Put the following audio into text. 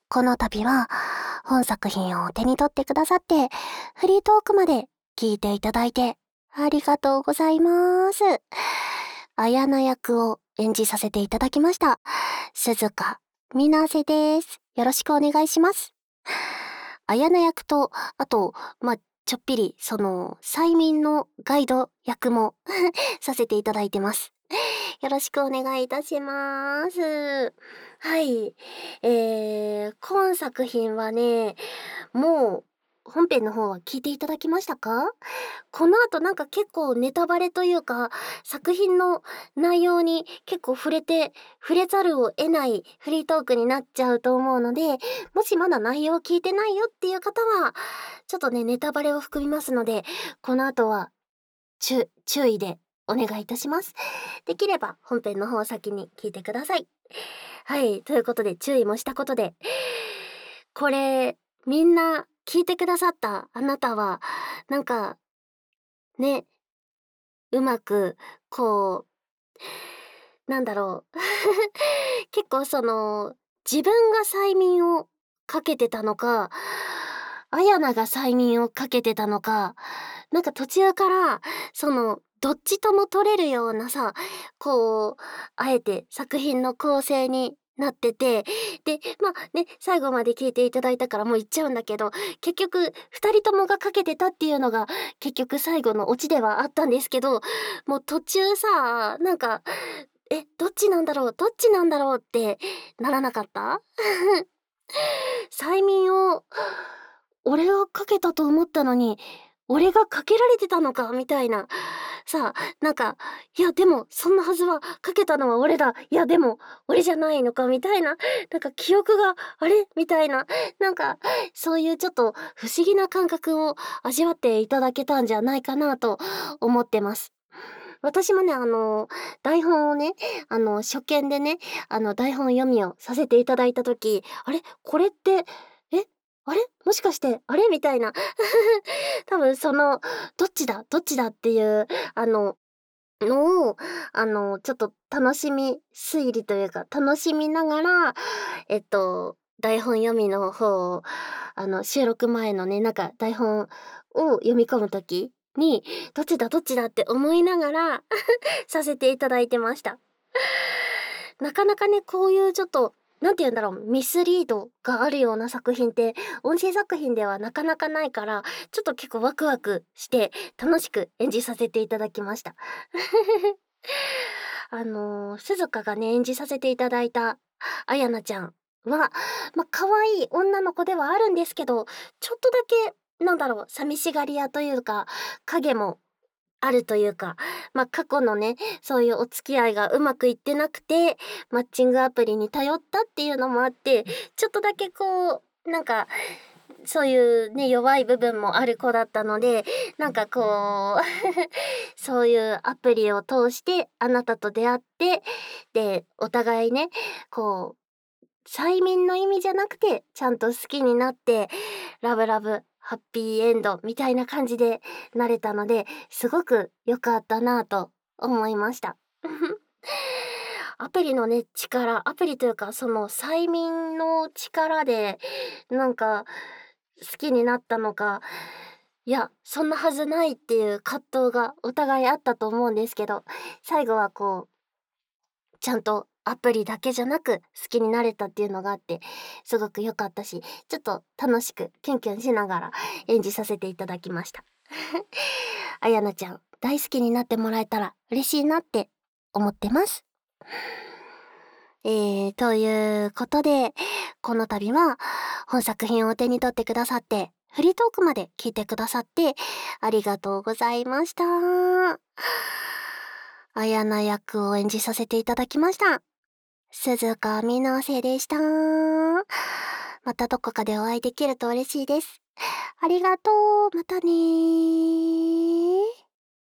この度は本作品を手に取ってくださってフリートークまで聞いていただいてありがとうございます。綾菜役を演じさせていただきました鈴鹿みなせです。よろしくお願いします。綾菜役とあとちょっぴり催眠のガイド役もさせていただいてます。よろしくお願いいたします。はい。今作品はね、もう本編の方は聞いていただきましたか？この後なんか結構ネタバレというか、作品の内容に結構触れざるを得ないフリートークになっちゃうと思うので、もしまだ内容を聞いてないよっていう方は、ちょっとね、ネタバレを含みますので、この後は注意でお願いいたします。できれば本編の方を先に聞いてください。はい、ということで注意もしたことで、これみんな聞いてくださったあなたは、なんかね、うまくこなんだろう結構自分が催眠をかけてたのか、あやなが催眠をかけてたのか、なんか途中からどっちとも取れるようなさ、あえて作品の構成になってて、で、最後まで聞いていただいたからもう言っちゃうんだけど、結局二人ともがかけてたっていうのが結局最後のオチではあったんですけど、もう途中さ、どっちなんだろうどっちなんだろうってならなかった？催眠を俺がかけたと思ったのに、俺がかけられてたのかみたいな。さあ、いやでもそんなはずは、かけたのは俺だ。いやでも俺じゃないのかみたいな。記憶があれみたいな。そういうちょっと不思議な感覚を味わっていただけたんじゃないかなと思ってます。私もね、台本をね、初見でね、台本読みをさせていただいた時、あれこれって、えあれもしかして、あれみたいな。多分どっちだっていう、のを、ちょっと楽しみ推理というか、楽しみながら、台本読みの方を、収録前のね、台本を読み込む時に、どっちだって思いながらさせていただいてました。なかなかね、こういうちょっと、なんて言うんだろう、ミスリードがあるような作品って、音声作品ではなかなかないから、ちょっと結構ワクワクして楽しく演じさせていただきました。鈴鹿がね、演じさせていただいたあやなちゃんは、可愛い女の子ではあるんですけど、ちょっとだけ、寂しがり屋というか、影もあるというか、過去のね、そういうお付き合いがうまくいってなくて、マッチングアプリに頼ったっていうのもあって、ちょっとだけそういうね、弱い部分もある子だったので、そういうアプリを通してあなたと出会って、で、お互いね、催眠の意味じゃなくて、ちゃんと好きになって、ラブラブ、ハッピーエンドみたいな感じでなれたので、すごく良かったなぁと思いました。アプリのね、アプリというか、その催眠の力で、好きになったのか、いや、そんなはずないっていう葛藤がお互いあったと思うんですけど、最後はちゃんとアプリだけじゃなく好きになれたっていうのがあって、すごく良かったし、ちょっと楽しくキュンキュンしながら演じさせていただきました。あやなちゃん、大好きになってもらえたら嬉しいなって思ってます。ということで、この度は本作品を手に取ってくださって、フリートークまで聞いてくださってありがとうございました。あやな役を演じさせていただきました。鈴鹿みなせでした。またどこかでお会いできると嬉しいです。ありがとう。またねー。